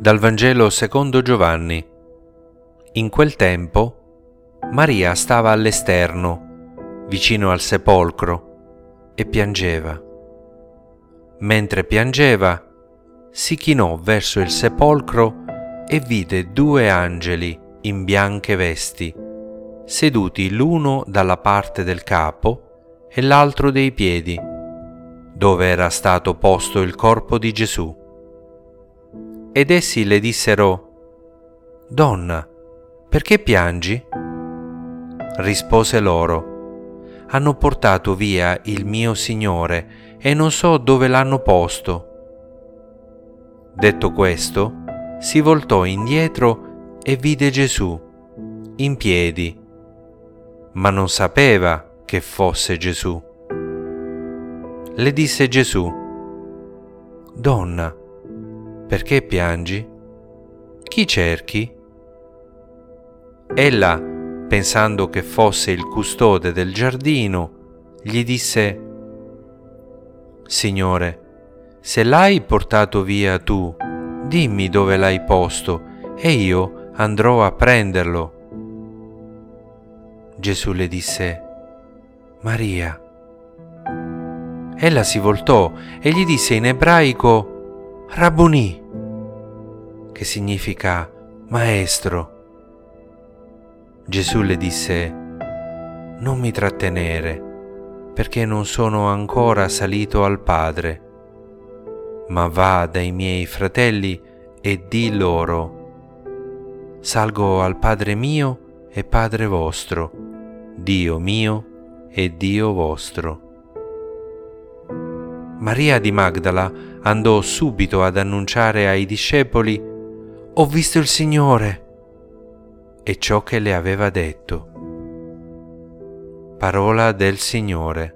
Dal Vangelo secondo Giovanni. In quel tempo Maria stava all'esterno, vicino al sepolcro, e piangeva. Mentre piangeva, si chinò verso il sepolcro e vide due angeli in bianche vesti, seduti l'uno dalla parte del capo e l'altro dei piedi, dove era stato posto il corpo di Gesù. Ed essi le dissero: «Donna, perché piangi?» Rispose loro: «Hanno portato via il mio Signore e non so dove l'hanno posto». Detto questo, si voltò indietro e vide Gesù in piedi, ma non sapeva che fosse Gesù. Le disse Gesù: «Donna, perché piangi? Chi cerchi?» Ella, pensando che fosse il custode del giardino, gli disse: «Signore, se l'hai portato via tu, dimmi dove l'hai posto e io andrò a prenderlo». Gesù le disse: «Maria». Ella si voltò e gli disse in ebraico: «Rabboni», che significa maestro. Gesù le disse: «Non mi trattenere, perché non sono ancora salito al Padre, ma va dai miei fratelli e di loro: salgo al Padre mio e Padre vostro, Dio mio e Dio vostro». Maria di Magdala andò subito ad annunciare ai discepoli: «Ho visto il Signore», e ciò che le aveva detto. Parola del Signore.